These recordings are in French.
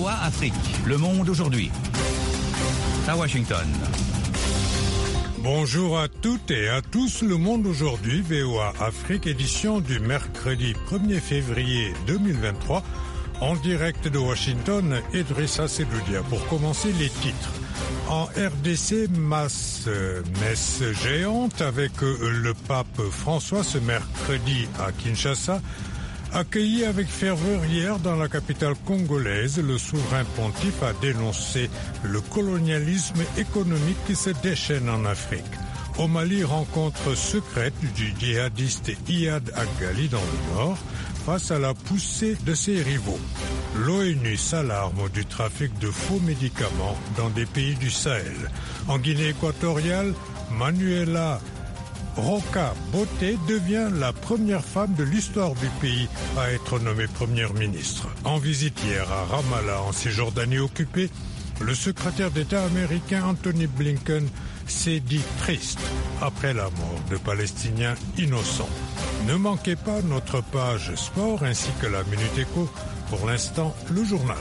VOA Afrique, le monde aujourd'hui. À Washington. Bonjour à toutes et à tous, le monde aujourd'hui, VOA Afrique, édition du mercredi 1er février 2023. En direct de Washington, Idrissa Sedoudia. Pour commencer, les titres. En RDC, messe géante avec le pape François ce mercredi à Kinshasa. Accueilli avec ferveur hier dans la capitale congolaise, le souverain pontife a dénoncé le colonialisme économique qui se déchaîne en Afrique. Au Mali, rencontre secrète du djihadiste Iyad Agali dans le nord face à la poussée de ses rivaux. L'ONU s'alarme du trafic de faux médicaments dans des pays du Sahel. En Guinée équatoriale, Manuela Roca Boté devient la première femme de l'histoire du pays à être nommée première ministre. En visite hier à Ramallah, en Cisjordanie occupée, le secrétaire d'État américain Anthony Blinken s'est dit triste après la mort de Palestiniens innocents. Ne manquez pas notre page sport ainsi que la Minute Éco. Pour l'instant, le journal.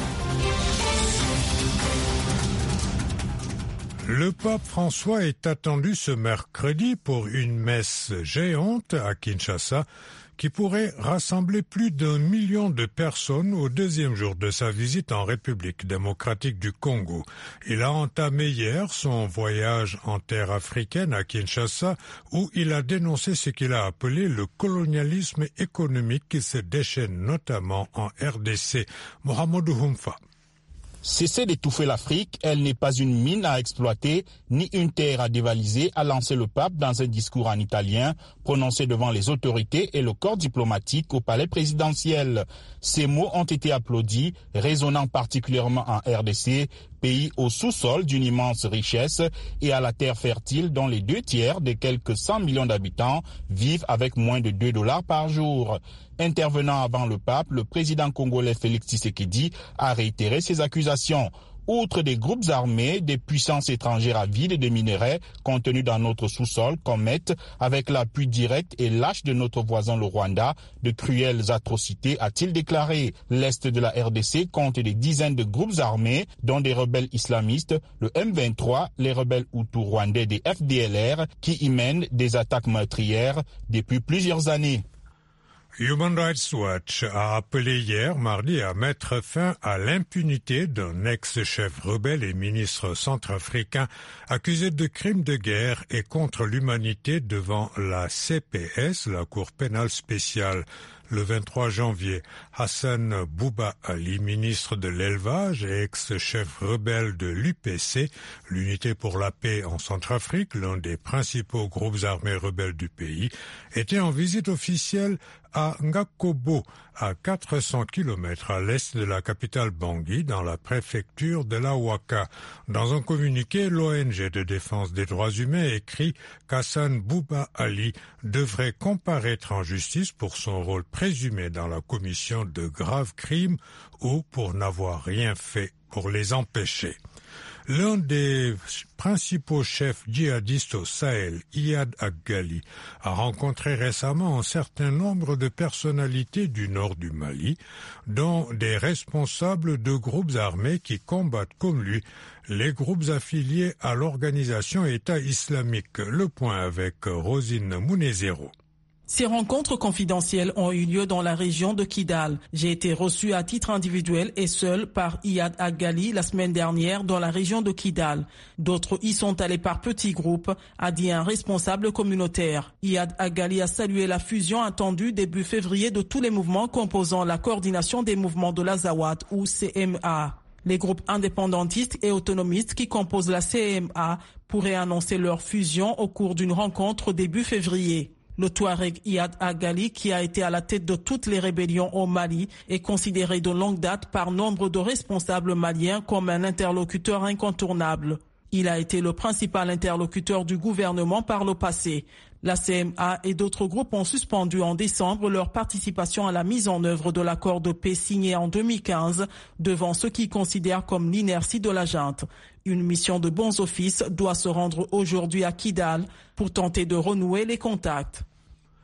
Le pape François est attendu ce mercredi pour une messe géante à Kinshasa qui pourrait rassembler plus d'1 million de personnes au deuxième jour de sa visite en République démocratique du Congo. Il a entamé hier son voyage en terre africaine à Kinshasa où il a dénoncé ce qu'il a appelé le colonialisme économique qui se déchaîne notamment en RDC. Mohamedou Humfa. Cessez d'étouffer l'Afrique, elle n'est pas une mine à exploiter, ni une terre à dévaliser, a lancé le pape dans un discours en italien, prononcé devant les autorités et le corps diplomatique au palais présidentiel. Ces mots ont été applaudis, résonnant particulièrement en RDC, pays au sous-sol d'une immense richesse et à la terre fertile dont les 2/3 des quelques 100 millions d'habitants vivent avec moins de $2 par jour. Intervenant avant le pape, le président congolais Félix Tshisekedi a réitéré ses accusations. Outre des groupes armés, des puissances étrangères avides de minerais contenus dans notre sous-sol commettent, avec l'appui direct et lâche de notre voisin le Rwanda, de cruelles atrocités, a-t-il déclaré. L'Est de la RDC compte des dizaines de groupes armés, dont des rebelles islamistes, le M23, les rebelles Hutus rwandais des FDLR, qui y mènent des attaques meurtrières depuis plusieurs années. Human Rights Watch a appelé hier, mardi, à mettre fin à l'impunité d'un ex-chef rebelle et ministre centrafricain accusé de crimes de guerre et contre l'humanité devant la CPS, la Cour pénale spéciale. Le 23 janvier, Hassan Bouba Ali, ministre de l'élevage et ex-chef rebelle de l'UPC, l'Unité pour la paix en Centrafrique, l'un des principaux groupes armés rebelles du pays, était en visite officielle à Ngakobo, à 400 km à l'est de la capitale Bangui, dans la préfecture de la Ouaka. Dans un communiqué, l'ONG de défense des droits humains écrit qu'Hassan Bouba Ali devrait comparaître en justice pour son rôle présumé dans la commission de graves crimes ou pour n'avoir rien fait pour les empêcher. L'un des principaux chefs djihadistes au Sahel, Iyad Agali, a rencontré récemment un certain nombre de personnalités du nord du Mali, dont des responsables de groupes armés qui combattent comme lui les groupes affiliés à l'organisation État islamique. Le point avec Rosine Mounezero. Ces rencontres confidentielles ont eu lieu dans la région de Kidal. J'ai été reçu à titre individuel et seul par Iyad Agali la semaine dernière dans la région de Kidal. D'autres y sont allés par petits groupes, a dit un responsable communautaire. Iyad Agali a salué la fusion attendue début février de tous les mouvements composant la coordination des mouvements de l'Azawad ou CMA. Les groupes indépendantistes et autonomistes qui composent la CMA pourraient annoncer leur fusion au cours d'une rencontre début février. Le Touareg Iyad Agali, qui a été à la tête de toutes les rébellions au Mali, est considéré de longue date par nombre de responsables maliens comme un interlocuteur incontournable. Il a été le principal interlocuteur du gouvernement par le passé. La CMA et d'autres groupes ont suspendu en décembre leur participation à la mise en œuvre de l'accord de paix signé en 2015 devant ceux qui considèrent comme l'inertie de la junte. Une mission de bons offices doit se rendre aujourd'hui à Kidal pour tenter de renouer les contacts.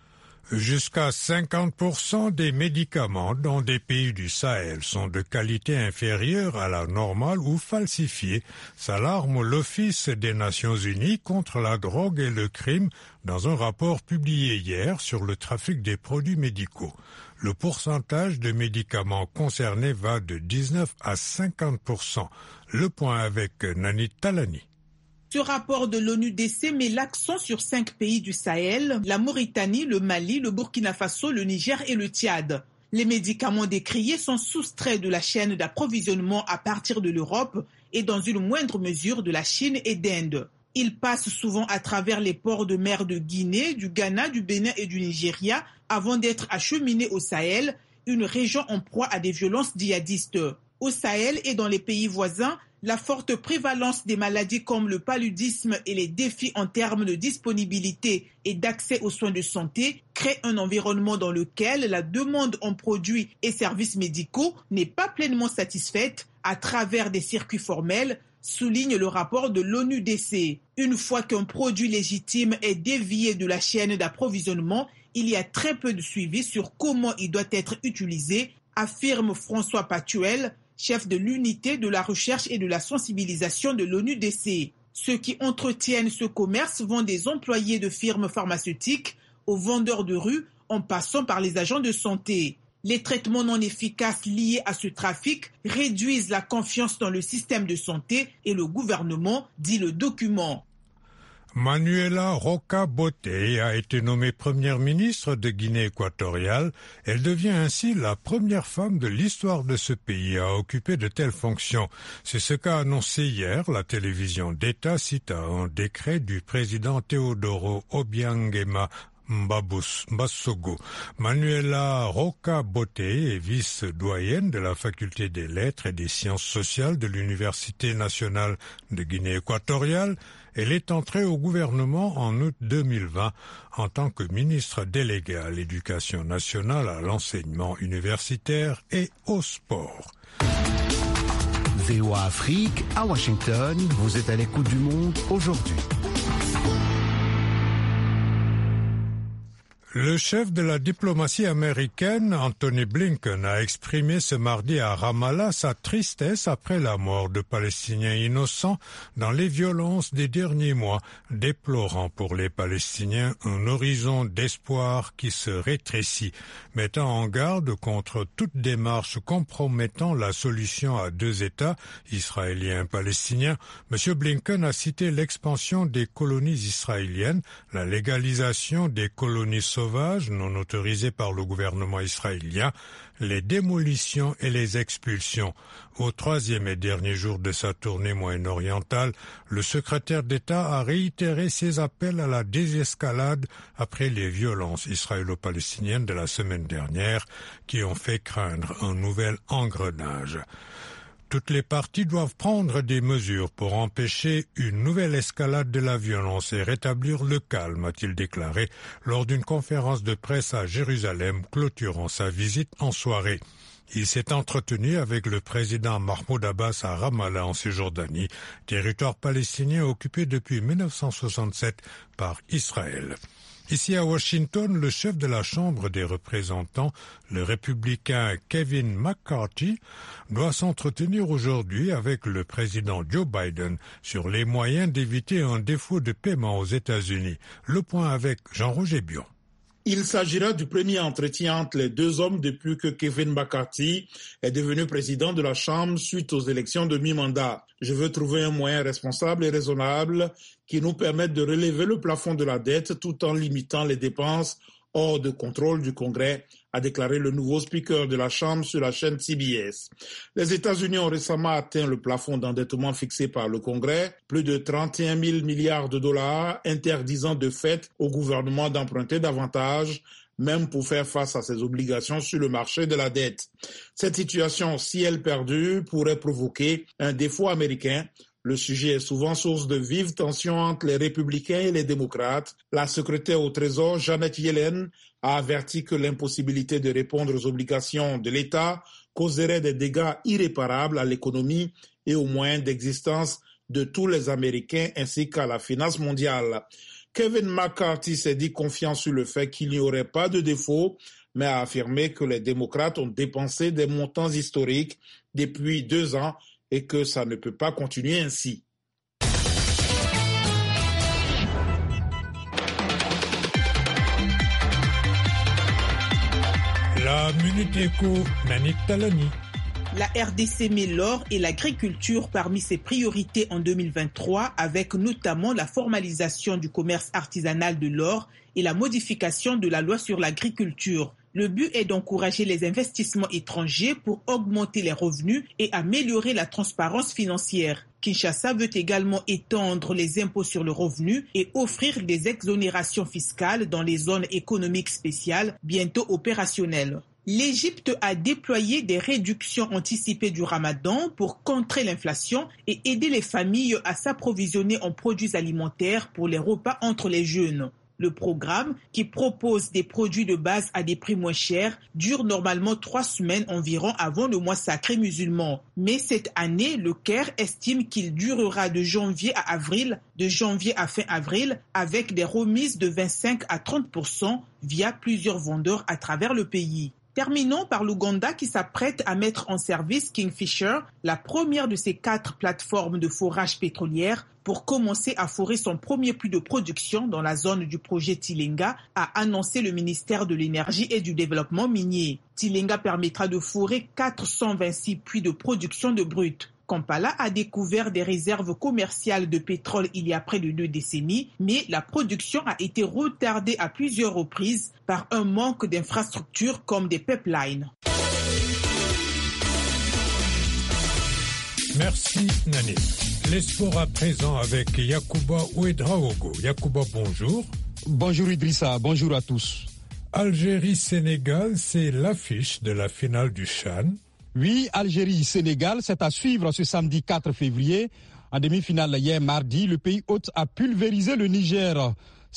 Jusqu'à 50% des médicaments dans des pays du Sahel sont de qualité inférieure à la normale ou falsifiés, s'alarme l'Office des Nations Unies contre la drogue et le crime dans un rapport publié hier sur le trafic des produits médicaux. Le pourcentage de médicaments concernés va de 19 à 50%. Le point avec Nani Talani. Ce rapport de l'ONU-DC met l'accent sur 5 pays du Sahel, la Mauritanie, le Mali, le Burkina Faso, le Niger et le Tchad. Les médicaments décriés sont soustraits de la chaîne d'approvisionnement à partir de l'Europe et dans une moindre mesure de la Chine et d'Inde. Ils passent souvent à travers les ports de mer de Guinée, du Ghana, du Bénin et du Nigeria avant d'être acheminés au Sahel, une région en proie à des violences djihadistes. Au Sahel et dans les pays voisins, la forte prévalence des maladies comme le paludisme et les défis en termes de disponibilité et d'accès aux soins de santé créent un environnement dans lequel la demande en produits et services médicaux n'est pas pleinement satisfaite à travers des circuits formels, souligne le rapport de l'ONU-DC. Une fois qu'un produit légitime est dévié de la chaîne d'approvisionnement, il y a très peu de suivi sur comment il doit être utilisé, affirme François Patuel, chef de l'unité de la recherche et de la sensibilisation de l'ONU-DC. Ceux qui entretiennent ce commerce vont des employés de firmes pharmaceutiques aux vendeurs de rue en passant par les agents de santé. Les traitements non efficaces liés à ce trafic réduisent la confiance dans le système de santé et le gouvernement, dit le document. Manuela Roca Bote a été nommée première ministre de Guinée équatoriale. Elle devient ainsi la première femme de l'histoire de ce pays à occuper de telles fonctions. C'est ce qu'a annoncé hier la télévision d'État suite à un décret du président Teodoro Obiangema Mbasogo. Manuela Roca Bote est vice-doyenne de la faculté des lettres et des sciences sociales de l'Université nationale de Guinée équatoriale. Elle est entrée au gouvernement en août 2020 en tant que ministre déléguée à l'éducation nationale, à l'enseignement universitaire et au sport. VOA Afrique, à Washington, vous êtes à l'écoute du monde aujourd'hui. Le chef de la diplomatie américaine, Anthony Blinken, a exprimé ce mardi à Ramallah sa tristesse après la mort de Palestiniens innocents dans les violences des derniers mois, déplorant pour les Palestiniens un horizon d'espoir qui se rétrécit, mettant en garde contre toute démarche compromettant la solution à 2 États, israéliens et palestiniens. M. Blinken a cité l'expansion des colonies israéliennes, la légalisation des colonies sauvages non autorisées par le gouvernement israélien, les démolitions et les expulsions. Au 3e et dernier jour de sa tournée moyen-orientale, le secrétaire d'État a réitéré ses appels à la désescalade après les violences israélo-palestiniennes de la semaine dernière qui ont fait craindre un nouvel engrenage. Toutes les parties doivent prendre des mesures pour empêcher une nouvelle escalade de la violence et rétablir le calme, a-t-il déclaré lors d'une conférence de presse à Jérusalem clôturant sa visite en soirée. Il s'est entretenu avec le président Mahmoud Abbas à Ramallah en Cisjordanie, territoire palestinien occupé depuis 1967 par Israël. Ici à Washington, le chef de la Chambre des représentants, le républicain Kevin McCarthy, doit s'entretenir aujourd'hui avec le président Joe Biden sur les moyens d'éviter un défaut de paiement aux États-Unis. Le point avec Jean-Roger Bion. Il s'agira du premier entretien entre les deux hommes depuis que Kevin McCarthy est devenu président de la Chambre suite aux élections de mi-mandat. Je veux trouver un moyen responsable et raisonnable qui nous permette de relever le plafond de la dette tout en limitant les dépenses hors de contrôle du Congrès, a déclaré le nouveau speaker de la Chambre sur la chaîne CBS. Les États-Unis ont récemment atteint le plafond d'endettement fixé par le Congrès, plus de 31 000 milliards de dollars, interdisant de fait au gouvernement d'emprunter davantage, même pour faire face à ses obligations sur le marché de la dette. Cette situation, si elle perdure, pourrait provoquer un défaut américain. Le sujet est souvent source de vives tensions entre les républicains et les démocrates. La secrétaire au Trésor, Janet Yellen, a averti que l'impossibilité de répondre aux obligations de l'État causerait des dégâts irréparables à l'économie et aux moyens d'existence de tous les Américains ainsi qu'à la finance mondiale. Kevin McCarthy s'est dit confiant sur le fait qu'il n'y aurait pas de défaut, mais a affirmé que les démocrates ont dépensé des montants historiques depuis 2 ans et que ça ne peut pas continuer ainsi. La Minute Éco, Nanit Talani. La RDC met l'or et l'agriculture parmi ses priorités en 2023, avec notamment la formalisation du commerce artisanal de l'or et la modification de la loi sur l'agriculture. Le but est d'encourager les investissements étrangers pour augmenter les revenus et améliorer la transparence financière. Kinshasa veut également étendre les impôts sur le revenu et offrir des exonérations fiscales dans les zones économiques spéciales bientôt opérationnelles. L'Égypte a déployé des réductions anticipées du Ramadan pour contrer l'inflation et aider les familles à s'approvisionner en produits alimentaires pour les repas entre les jeûnes. Le programme, qui propose des produits de base à des prix moins chers, dure normalement 3 semaines environ avant le mois sacré musulman. Mais cette année, le Caire estime qu'il durera de janvier à fin avril, avec des remises de 25 à 30% via plusieurs vendeurs à travers le pays. Terminons par l'Ouganda qui s'apprête à mettre en service Kingfisher, la première de ses 4 plateformes de forage pétrolière, pour commencer à forer son premier puits de production dans la zone du projet Tilenga, a annoncé le ministère de l'Énergie et du Développement minier. Tilenga permettra de forer 426 puits de production de brut. Kampala a découvert des réserves commerciales de pétrole il y a près de 2 décennies, mais la production a été retardée à plusieurs reprises par un manque d'infrastructures comme des pipelines. Merci Nani. Les sports à présent avec Yacouba Ouedraogo. Yacouba, bonjour. Bonjour Idrissa, bonjour à tous. Algérie-Sénégal, c'est l'affiche de la finale du CHAN. Oui, Algérie-Sénégal, c'est à suivre ce samedi 4 février. En demi-finale hier mardi, le pays hôte a pulvérisé le Niger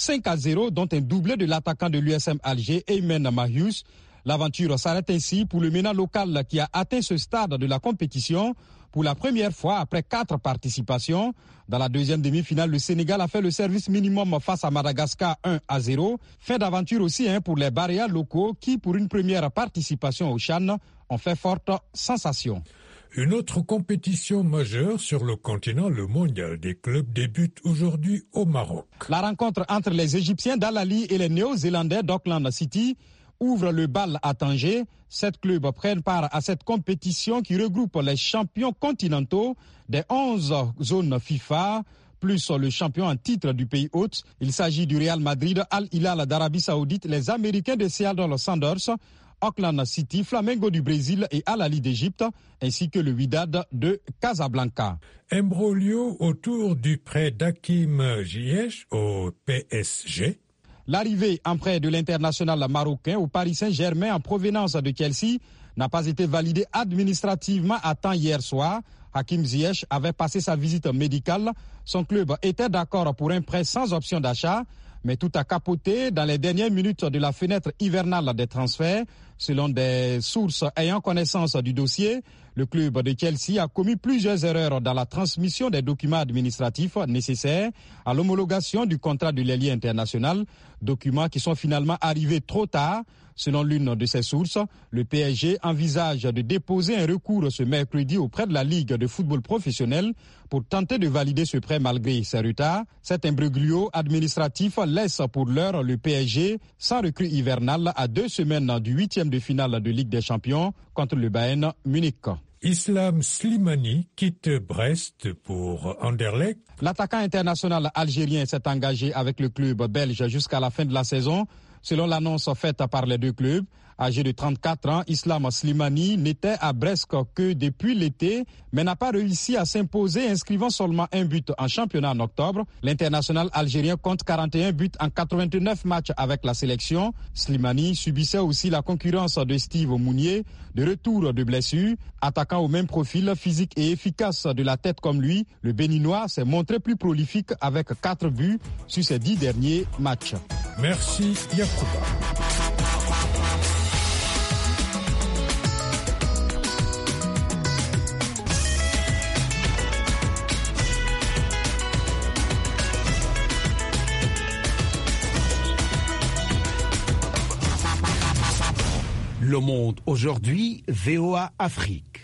5-0, dont un doublé de l'attaquant de l'USM Alger, Aymen Mahious. L'aventure s'arrête ainsi pour le MENA local qui a atteint ce stade de la compétition pour la première fois après 4 participations. Dans la deuxième demi-finale, le Sénégal a fait le service minimum face à Madagascar 1-0. Fin d'aventure aussi pour les Baréas locaux qui, pour une première participation au CHAN, ont fait forte sensation. Une autre compétition majeure sur le continent, le mondial des clubs, débute aujourd'hui au Maroc. La rencontre entre les Égyptiens d'Al-Ahly et les Néo-Zélandais d'Auckland City ouvre le bal à Tanger. 7 clubs prennent part à cette compétition qui regroupe les champions continentaux des 11 zones FIFA, plus le champion en titre du pays hôte. Il s'agit du Real Madrid, Al-Hilal d'Arabie Saoudite, les Américains de Seattle Sounders, Auckland City, Flamengo du Brésil et Al-Ahly d'Égypte, ainsi que le Wydad de Casablanca. Imbroglio autour du prêt d'Hakim Ziyech au PSG. L'arrivée en prêt de l'international marocain au Paris Saint-Germain en provenance de Chelsea n'a pas été validée administrativement à temps hier soir. Hakim Ziyech avait passé sa visite médicale. Son club était d'accord pour un prêt sans option d'achat, mais tout a capoté dans les dernières minutes de la fenêtre hivernale des transferts. Selon des sources ayant connaissance du dossier, le club de Chelsea a commis plusieurs erreurs dans la transmission des documents administratifs nécessaires à l'homologation du contrat de l'ailier international, documents qui sont finalement arrivés trop tard. Selon l'une de ses sources, le PSG envisage de déposer un recours ce mercredi auprès de la Ligue de football professionnel pour tenter de valider ce prêt malgré ses retards. Cet imbroglio administratif laisse pour l'heure le PSG sans recrue hivernale à 2 semaines du 8e de finale de Ligue des Champions contre le Bayern Munich. Islam Slimani quitte Brest pour Anderlecht. L'attaquant international algérien s'est engagé avec le club belge jusqu'à la fin de la saison. Selon l'annonce faite par les 2 clubs, âgé de 34 ans, Islam Slimani n'était à Brest que depuis l'été, mais n'a pas réussi à s'imposer, inscrivant seulement 1 but en championnat en octobre. L'international algérien compte 41 buts en 89 matchs avec la sélection. Slimani subissait aussi la concurrence de Steve Mounier, de retour de blessure. Attaquant au même profil physique et efficace de la tête comme lui, le Béninois s'est montré plus prolifique avec 4 buts sur ses 10 derniers matchs. Merci Yacouba. Le Monde aujourd'hui, VOA Afrique.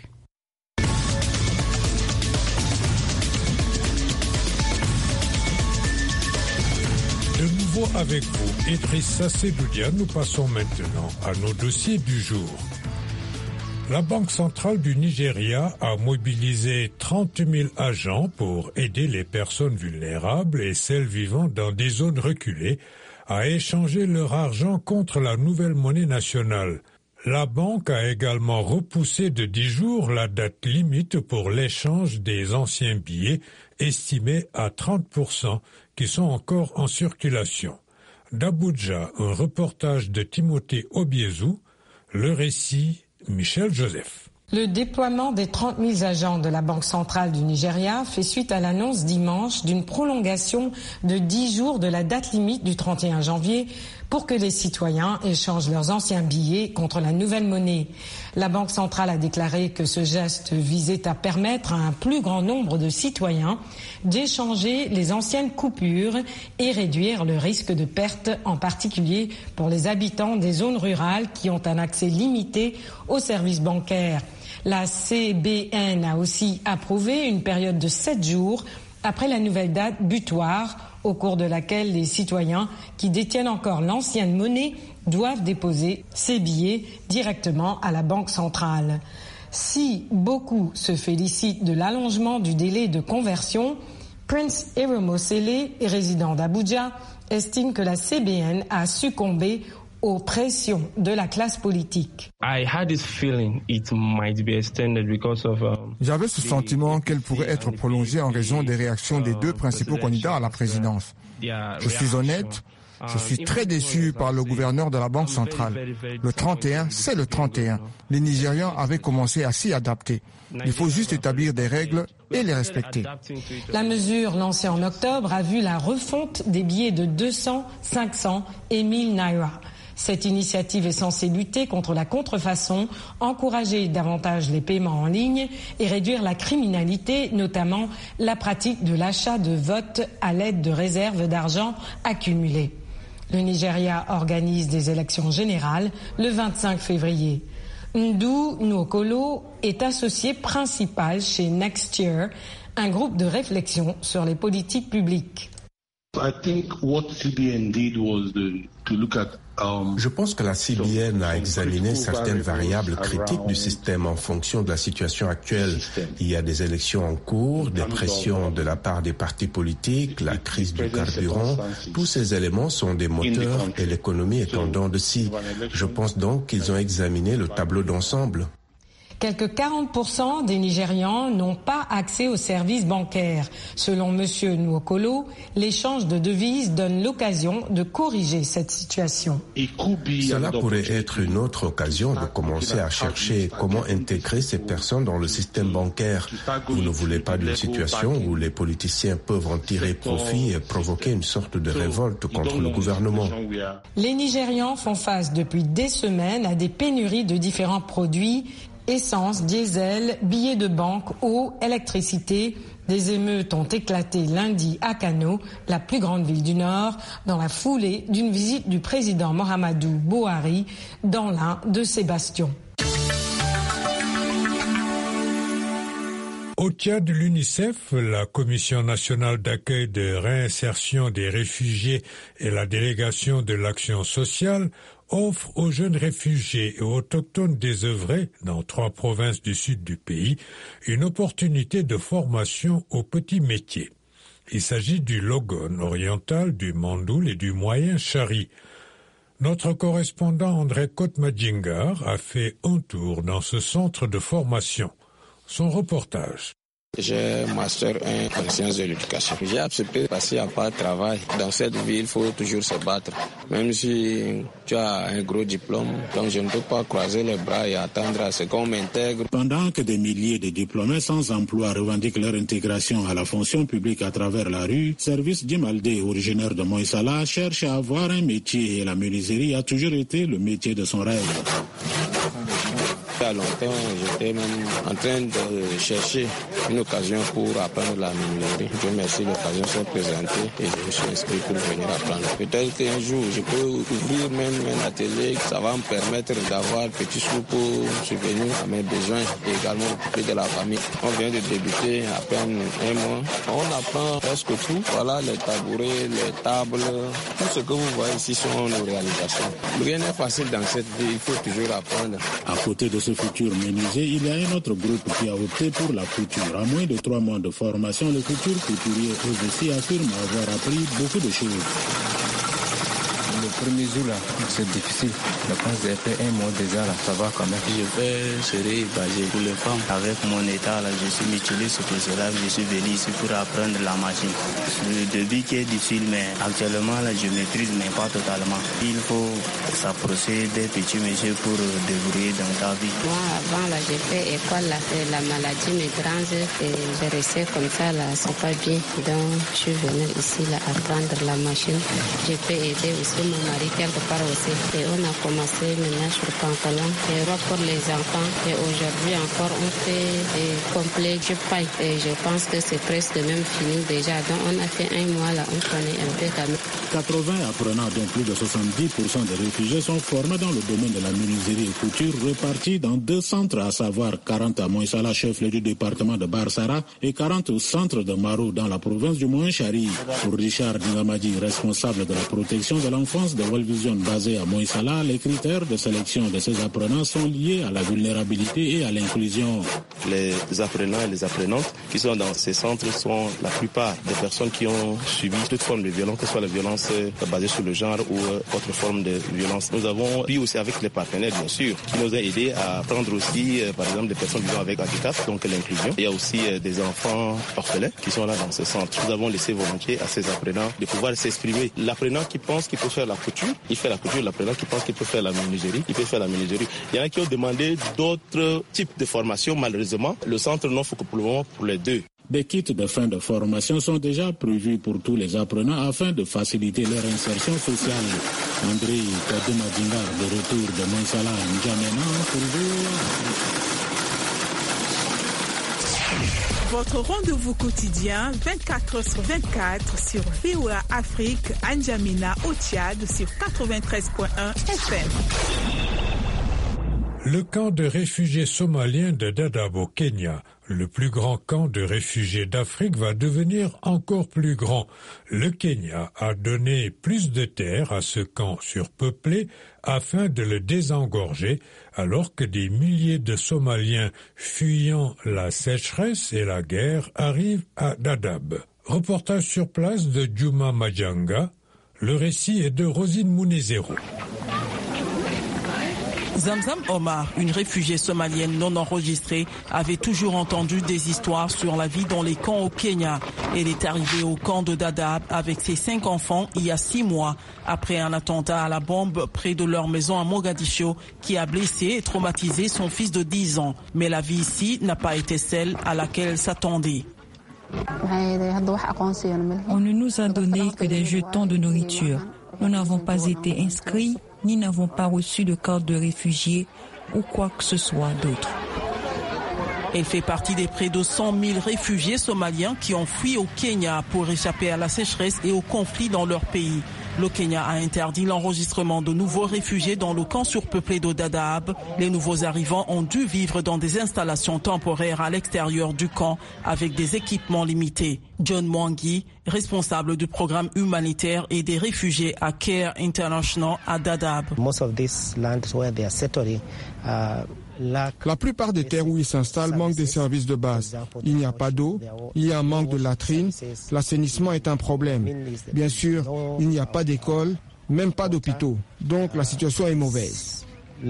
De nouveau avec vous, Idrissa Sedoudia, nous passons maintenant à nos dossiers du jour. La Banque centrale du Nigeria a mobilisé 30 000 agents pour aider les personnes vulnérables et celles vivant dans des zones reculées à échanger leur argent contre la nouvelle monnaie nationale. La banque a également repoussé de 10 jours la date limite pour l'échange des anciens billets, estimés à 30%, qui sont encore en circulation. D'Abuja, un reportage de Timothée Obiezou, le récit Michel Joseph. Le déploiement des 30 000 agents de la Banque centrale du Nigeria fait suite à l'annonce dimanche d'une prolongation de 10 jours de la date limite du 31 janvier pour que les citoyens échangent leurs anciens billets contre la nouvelle monnaie. La Banque centrale a déclaré que ce geste visait à permettre à un plus grand nombre de citoyens d'échanger les anciennes coupures et réduire le risque de perte, en particulier pour les habitants des zones rurales qui ont un accès limité aux services bancaires. La CBN a aussi approuvé une période de 7 jours après la nouvelle date butoir, au cours de laquelle les citoyens qui détiennent encore l'ancienne monnaie doivent déposer ces billets directement à la Banque centrale. Si beaucoup se félicitent de l'allongement du délai de conversion, Prince Eremosele, résident d'Abuja, estime que la CBN a succombé aux pressions de la classe politique. J'avais ce sentiment qu'elle pourrait être prolongée en raison des réactions des deux principaux candidats à la présidence. Je suis honnête, je suis très déçu par le gouverneur de la Banque centrale. Le 31, c'est le 31. Les Nigérians avaient commencé à s'y adapter. Il faut juste établir des règles et les respecter. La mesure lancée en octobre a vu la refonte des billets de 200, 500 et 1000 naira. Cette initiative est censée lutter contre la contrefaçon, encourager davantage les paiements en ligne et réduire la criminalité, notamment la pratique de l'achat de votes à l'aide de réserves d'argent accumulées. Le Nigeria organise des élections générales le 25 février. Ndou Nwokolo est associé principal chez Next Year, un groupe de réflexion sur les politiques publiques. Je pense que la CBN a examiné certaines variables critiques du système en fonction de la situation actuelle. Il y a des élections en cours, des pressions de la part des partis politiques, la crise du carburant. Tous ces éléments sont des moteurs et l'économie est en dents de scie. Je pense donc qu'ils ont examiné le tableau d'ensemble. Quelque 40% des Nigérians n'ont pas accès aux services bancaires. Selon M. Nwokolo, l'échange de devises donne l'occasion de corriger cette situation. Cela pourrait être une autre occasion de commencer à chercher comment intégrer ces personnes dans le système bancaire. Vous ne voulez pas d'une situation où les politiciens peuvent en tirer profit et provoquer une sorte de révolte contre le gouvernement. Les Nigérians font face depuis des semaines à des pénuries de différents produits, essence, diesel, billets de banque, eau, électricité. Des émeutes ont éclaté lundi à Kano, la plus grande ville du Nord, dans la foulée d'une visite du président Mohamedou Buhari dans l'un de ses bastions. Au Tchad, l'UNICEF, la Commission nationale d'accueil de réinsertion des réfugiés et la délégation de l'action sociale offrent aux jeunes réfugiés et autochtones désœuvrés dans 3 provinces du sud du pays une opportunité de formation aux petits métiers. Il s'agit du Logone oriental, du Mandoul et du Moyen Chari. Notre correspondant André Kotmadjingar a fait un tour dans ce centre de formation. Son reportage. J'ai un master 1 en sciences de l'éducation. J'ai accepté de passer à pas de travail. Dans cette vie, il faut toujours se battre. Même si tu as un gros diplôme, donc je ne peux pas croiser les bras et attendre à ce qu'on m'intègre. Pendant que des milliers de diplômés sans emploi revendiquent leur intégration à la fonction publique à travers la rue, Service Djimaldé, originaire de Moïsala, cherche à avoir un métier et la menuiserie a toujours été le métier de son rêve. Il y a longtemps, j'étais même en train de chercher une occasion pour apprendre la menuiserie. Dieu merci, l'occasion s'est présentée et je me suis inscrit pour venir apprendre. Peut-être qu'un jour, je peux ouvrir même un atelier, ça va me permettre d'avoir petit sous pour subvenir à mes besoins et également pour de la famille. On vient de débuter à peine un mois. On apprend presque tout. Voilà les tabourets, les tables, tout ce que vous voyez ici sont nos réalisations. Rien n'est facile dans cette vie, il faut toujours apprendre. À côté de ce futur menuisier, il y a un autre groupe qui a opté pour la couture. À moins de 3 mois de formation, le futur couturier aussi affirme avoir appris beaucoup de choses. Le premier jour là, c'est difficile. Je pense que j'ai fait un mois déjà là, ça va quand même. Je fais céréales basées pour les femmes. Avec mon état là, je suis mutualisé, c'est pour cela que je suis venu ici pour apprendre la machine. Le début qui est difficile, mais actuellement là, je maîtrise, mais pas totalement. Il faut s'approcher des petits métiers pour débrouiller dans ta vie. Moi avant là, j'ai fait école là, la maladie me dérange et je restais comme ça là, c'est pas bien. Donc je suis venu ici là apprendre la machine. Je peux aider aussi mon mari quelque part aussi. Et on a commencé maintenant sur pantalon et robe pour les enfants. Et aujourd'hui encore on fait des complets de paille. Et je pense que c'est presque même fini déjà. Donc on a fait un mois là, on connaît un peu quand même. 80 apprenants, dont plus de 70% des réfugiés sont formés dans le domaine de la menuiserie et couture, répartis dans 2 centres, à savoir 40 à Moïsala, chef-lieu du département de Barsara, et 40 au centre de Maro, dans la province du Moyen-Chari. Pour Richard Ngamadi, responsable de la protection de l'enfance de World Vision basée à Moïsala, les critères de sélection de ces apprenants sont liés à la vulnérabilité et à l'inclusion. Les apprenants et les apprenantes qui sont dans ces centres sont la plupart des personnes qui ont subi toute forme de violence, que ce soit la violence basée sur le genre ou autre forme de violence. Nous avons pris aussi avec les partenaires, bien sûr, qui nous ont aidés à prendre aussi, par exemple, des personnes vivant avec handicap, donc l'inclusion. Il y a aussi des enfants orphelins qui sont là dans ce centre. Nous avons laissé volontiers à ces apprenants de pouvoir s'exprimer. L'apprenant qui pense qu'il peut faire la couture, il fait la couture. L'apprenant qui pense qu'il peut faire la menuiserie, il peut faire la menuiserie. Il y en a qui ont demandé d'autres types de formations. Malheureusement, le centre n'offre que pour le moment pour les 2. Des kits de fin de formation sont déjà prévus pour tous les apprenants afin de faciliter leur insertion sociale. André Kademadingar, de retour de Moïsala, N'Djamena, pour Votre rendez-vous quotidien, 24h/24 sur VOA Afrique, N'Djamena au Tchad sur 93.1 FM. Le camp de réfugiés somaliens de Dadaab au Kenya, le plus grand camp de réfugiés d'Afrique, va devenir encore plus grand. Le Kenya a donné plus de terres à ce camp surpeuplé afin de le désengorger, alors que des milliers de Somaliens fuyant la sécheresse et la guerre arrivent à Dadaab. Reportage sur place de Juma Majanga. Le récit est de Rosine Mounezero. Zamzam Omar, une réfugiée somalienne non enregistrée, avait toujours entendu des histoires sur la vie dans les camps au Kenya. Elle est arrivée au camp de Dadaab avec ses 5 enfants il y a 6 mois, après un attentat à la bombe près de leur maison à Mogadiscio qui a blessé et traumatisé son fils de 10 ans. Mais la vie ici n'a pas été celle à laquelle elle s'attendait. On ne nous a donné que des jetons de nourriture. Nous n'avons pas été inscrits ni n'avons pas reçu de carte de réfugié ou quoi que ce soit d'autre. Elle fait partie des près de 100 000 réfugiés somaliens qui ont fui au Kenya pour échapper à la sécheresse et aux conflits dans leur pays. Le Kenya a interdit l'enregistrement de nouveaux réfugiés dans le camp surpeuplé de Dadaab. Les nouveaux arrivants ont dû vivre dans des installations temporaires à l'extérieur du camp avec des équipements limités. John Mwangi, responsable du programme humanitaire et des réfugiés à Care International à Dadaab. La plupart des terres où ils s'installent manquent des services de base. Il n'y a pas d'eau, il y a un manque de latrines, l'assainissement est un problème. Bien sûr, il n'y a pas d'école, même pas d'hôpitaux. Donc la situation est mauvaise.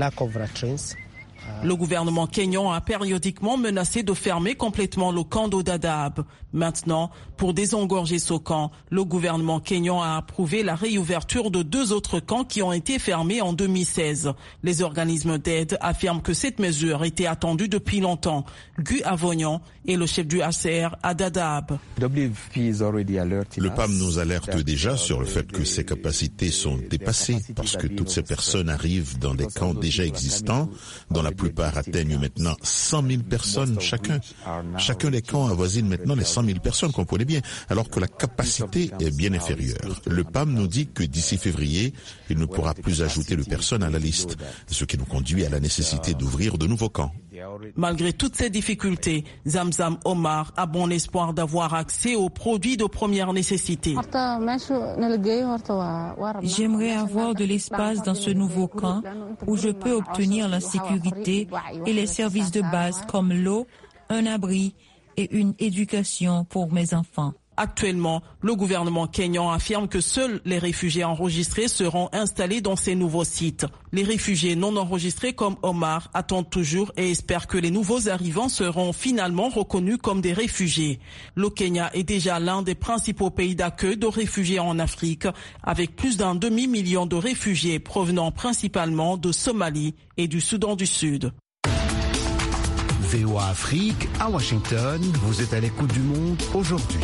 Le gouvernement kényan a périodiquement menacé de fermer complètement le camp de Dadaab. Maintenant, pour désengorger ce camp, le gouvernement kényan a approuvé la réouverture de 2 autres camps qui ont été fermés en 2016. Les organismes d'aide affirment que cette mesure était attendue depuis longtemps. Guy Avognon est le chef du HCR à Dadaab. Le PAM nous alerte déjà sur le fait que ces capacités sont dépassées parce que toutes ces personnes arrivent dans des camps déjà existants, dont la plupart atteignent maintenant 100 000 personnes chacun. Chacun des camps avoisine maintenant les 100 000 personnes, comprenez bien, alors que la capacité est bien inférieure. Le PAM nous dit que d'ici février, il ne pourra plus ajouter de personnes à la liste, ce qui nous conduit à la nécessité d'ouvrir de nouveaux camps. Malgré toutes ces difficultés, Zamzam Omar a bon espoir d'avoir accès aux produits de première nécessité. J'aimerais avoir de l'espace dans ce nouveau camp où je peux obtenir la sécurité et les services de base comme l'eau, un abri et une éducation pour mes enfants. Actuellement, le gouvernement kényan affirme que seuls les réfugiés enregistrés seront installés dans ces nouveaux sites. Les réfugiés non enregistrés comme Omar attendent toujours et espèrent que les nouveaux arrivants seront finalement reconnus comme des réfugiés. Le Kenya est déjà l'un des principaux pays d'accueil de réfugiés en Afrique, avec plus d'un demi-million de réfugiés provenant principalement de Somalie et du Soudan du Sud. VOA Afrique, à Washington, vous êtes à l'écoute du monde aujourd'hui.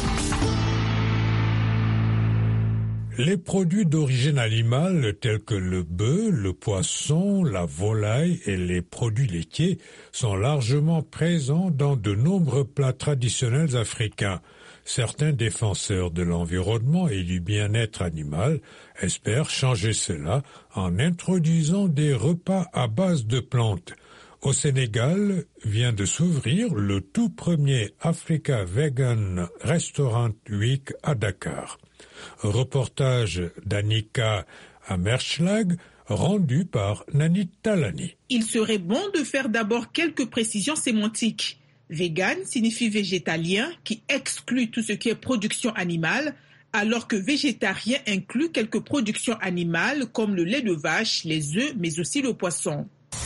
Les produits d'origine animale tels que le bœuf, le poisson, la volaille et les produits laitiers sont largement présents dans de nombreux plats traditionnels africains. Certains défenseurs de l'environnement et du bien-être animal espèrent changer cela en introduisant des repas à base de plantes. Au Sénégal vient de s'ouvrir le tout premier Africa Vegan Restaurant Week à Dakar. Reportage d'Annika Amerschlag, rendu par Nanit Talani. Il serait bon de faire d'abord quelques précisions sémantiques. Vegan signifie végétalien, qui exclut tout ce qui est production animale, alors que végétarien inclut quelques productions animales comme le lait de vache, les œufs, mais aussi le poisson.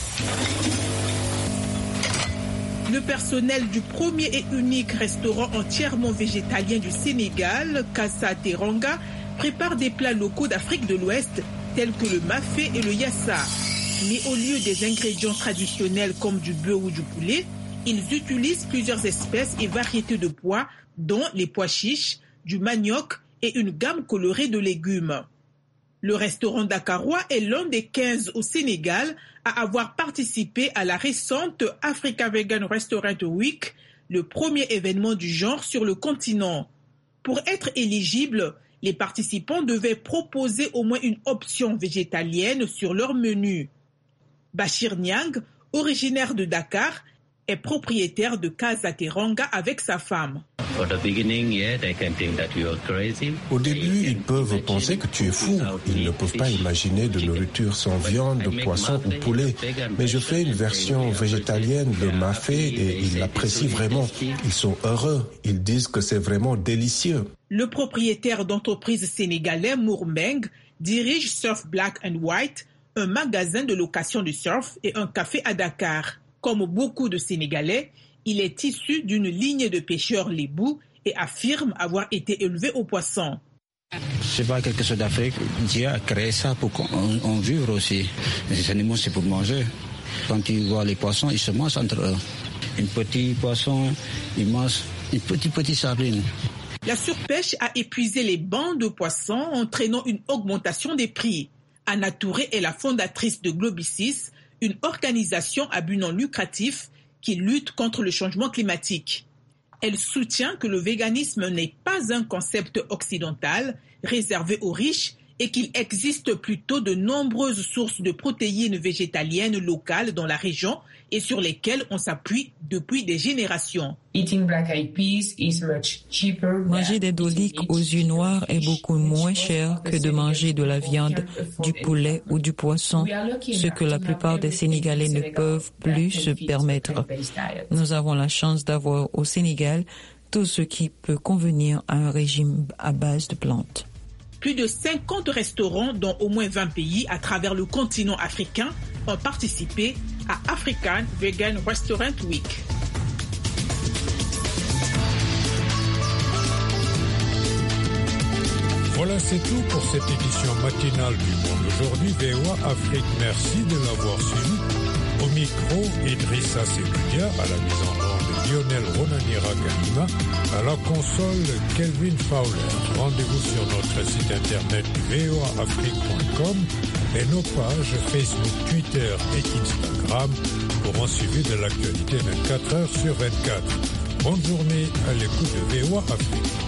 Le personnel du premier et unique restaurant entièrement végétalien du Sénégal, Casa Teranga, prépare des plats locaux d'Afrique de l'Ouest tels que le mafé et le yassa. Mais au lieu des ingrédients traditionnels comme du bœuf ou du poulet, ils utilisent plusieurs espèces et variétés de pois, dont les pois chiches, du manioc et une gamme colorée de légumes. Le restaurant dakarois est l'un des 15 au Sénégal à avoir participé à la récente Africa Vegan Restaurant Week, le premier événement du genre sur le continent. Pour être éligible, les participants devaient proposer au moins une option végétalienne sur leur menu. Bachir Niang, originaire de Dakar, est propriétaire de Casa Teranga avec sa femme. Au début, ils peuvent penser que tu es fou. Ils ne peuvent pas imaginer de nourriture sans viande, poisson ou poulet. Mais je fais une version végétalienne de mafé et ils l'apprécient vraiment. Ils sont heureux. Ils disent que c'est vraiment délicieux. Le propriétaire d'entreprise sénégalais Mourmeng dirige Surf Black and White, un magasin de location de surf et un café à Dakar. Comme beaucoup de Sénégalais, il est issu d'une lignée de pêcheurs lébou et affirme avoir été élevé au poisson. C'est pas quelque chose d'Afrique. Dieu a créé ça pour qu'on vive aussi. Les animaux, c'est pour manger. Quand tu vois les poissons, ils se mangent entre eux. Un petit poisson, il mange une petite sardine. La surpêche a épuisé les bancs de poissons, entraînant une augmentation des prix. Anna Touré est la fondatrice de Globicis, une organisation à but non lucratif qui lutte contre le changement climatique. Elle soutient que le véganisme n'est pas un concept occidental réservé aux riches et qu'il existe plutôt de nombreuses sources de protéines végétaliennes locales dans la région et sur lesquelles on s'appuie depuis des générations. Manger des doliques aux yeux noirs est beaucoup moins cher que de manger de la viande, du poulet ou du poisson, ce que la plupart des Sénégalais ne peuvent plus se permettre. Nous avons la chance d'avoir au Sénégal tout ce qui peut convenir à un régime à base de plantes. Plus de 50 restaurants dans au moins 20 pays à travers le continent africain ont participé à African Vegan Restaurant Week. Voilà, c'est tout pour cette édition matinale du Monde aujourd'hui. VOA Afrique, merci de l'avoir suivi. Au micro, Idrissa Seloudia, à la mise en onde Lionel Ronanira Galima, à la console Kelvin Fowler. Rendez-vous sur notre site internet voaafrique.com et nos pages Facebook, Twitter et Instagram pour un suivi de l'actualité 24 heures sur 24. Bonne journée à l'écoute de VOA Afrique.